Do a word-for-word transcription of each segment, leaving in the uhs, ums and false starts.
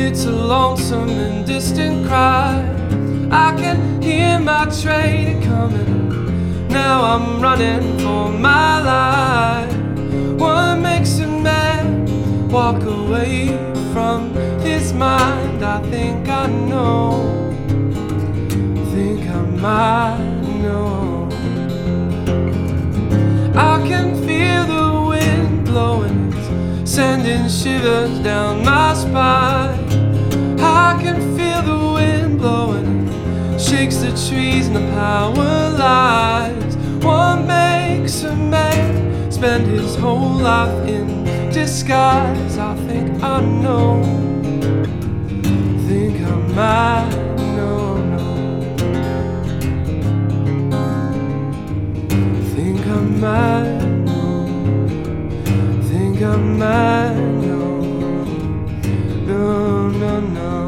It's a lonesome and distant cry. I can hear my train coming. Now I'm running for my life. What makes a man walk away from his mind? I think I know. Think I might know. I can feel the wind blowing, it's sending shivers down my spine. I can feel the wind blowing, shakes the trees and the power lines. What makes a man spend his whole life in disguise? I think I know. Think I might know, know. Think I might know. Think I might know. No, no, no.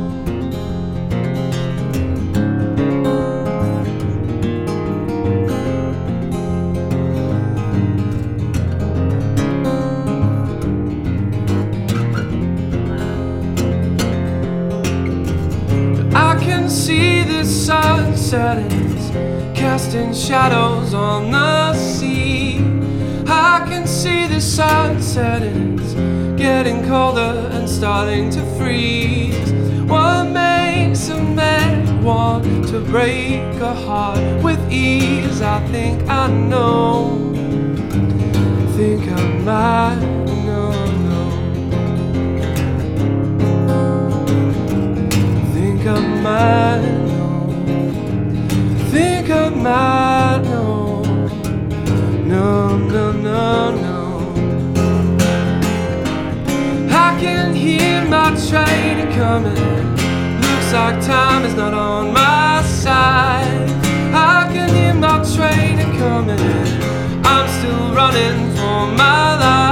I can see the sun setting, casting shadows on the sea. I can see the sun setting, it's getting colder and starting to freeze. What makes a man want to break a heart with ease? I think I know. Think I might know, know. Think I might know. Think I might know. No, no, no, no. I can hear my train coming. Looks like time is not on my side. I can hear my train coming. I'm still running for my life.